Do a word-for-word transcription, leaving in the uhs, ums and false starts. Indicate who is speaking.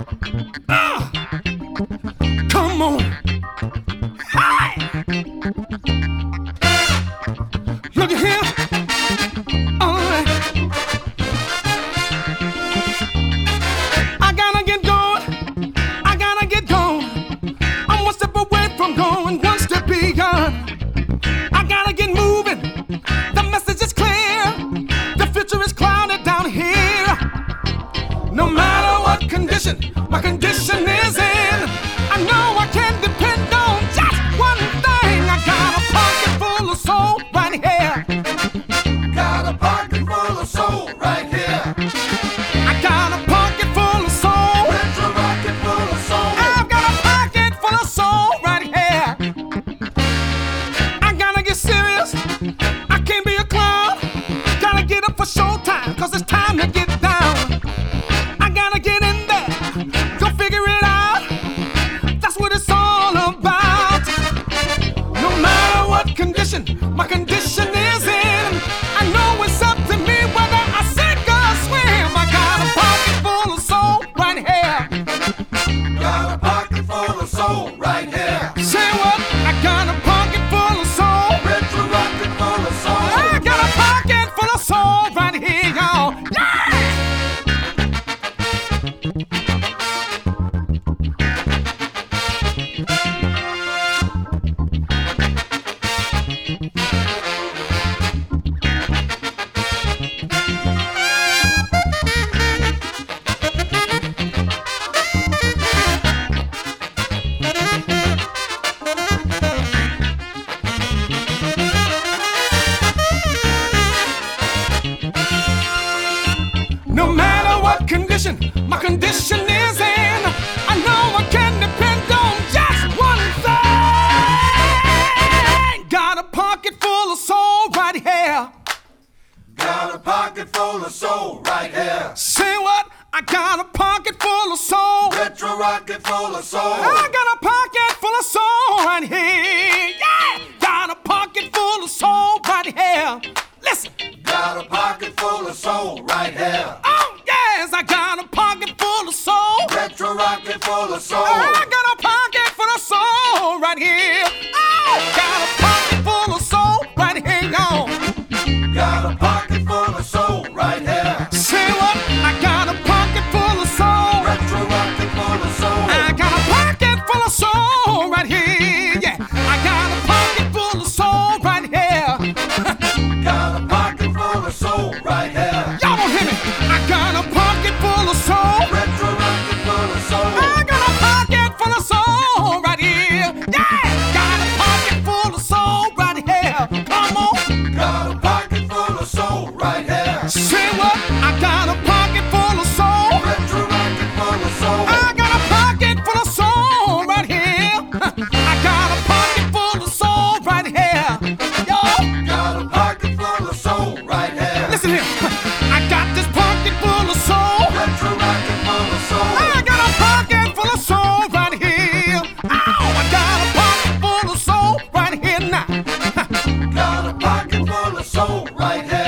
Speaker 1: Ah, come on. Hi. Look at here. All right. I gotta get going. I gotta get going. I'm one step away from going, one step beyond. I gotta get moving. The message is clear. The future is clouded down here. No matter what condition my condition is in, I know I can depend on just one thing. I got a pocket full of soul right here.
Speaker 2: Got a pocket full of soul right here.
Speaker 1: I got a pocket full of soul.
Speaker 2: Retro rocket full of soul.
Speaker 1: I've got a pocket full of soul right here. I gotta get serious. I can't be a clown. Gotta get up for showtime, cause it's time to get down. I gotta get in there. Go figure it out. That's what it's all about. No matter what condition my condition is in, I know it's up to me whether I sink or swim. I got a pocket full of soul right here.
Speaker 2: Got a pocket full of soul right here.
Speaker 1: Say what? I got a pocket full of soul.
Speaker 2: Retro rocket full of soul.
Speaker 1: I got a pocket full of soul right here, y'all. Yeah! No matter what condition my condition is in, I know I can depend on just one thing. Got a pocket full of soul right here.
Speaker 2: Got a pocket full of soul right here.
Speaker 1: Say what? I got a pocket full of soul.
Speaker 2: Retro rocket full of soul.
Speaker 1: I got a pocket full of soul right here. Yeah! Got a pocket full of soul right here. Listen.
Speaker 2: Got a pocket full of soul right here.
Speaker 1: Oh, yes, I got a pocket full of soul.
Speaker 2: Retro rocket full of soul.
Speaker 1: I got a pocket full of soul right here. Oh, got a pocket full of soul right here, y'all.
Speaker 2: Got a pocket full of soul right here.
Speaker 1: Say what? I got a pocket full of soul.
Speaker 2: Retro rocket full of soul.
Speaker 1: I got a pocket full of soul right here. Yeah, I got a pocket full of soul right here.
Speaker 2: Got a pocket full of soul right here.
Speaker 1: Y'all don't hear me. I got a pocket full of soul.
Speaker 2: Retro rocket full of soul.
Speaker 1: I got a pocket full of soul right here. Yeah, got a pocket full of soul right here. Come on.
Speaker 2: Got a pocket full of soul right here.
Speaker 1: Say what? I got a pocket full of soul.
Speaker 2: Retro rocket full of soul.
Speaker 1: I got a pocket full of soul right here. I got a pocket full of soul right here. Yo,
Speaker 2: Got a pocket full of soul right here.
Speaker 1: listen here. I got this pocket full of soul.
Speaker 2: Retro rocket full of soul.
Speaker 1: I got a pocket full of soul right here. Oh, I got a pocket full of soul right here now.
Speaker 2: Got a pocket full of soul right here.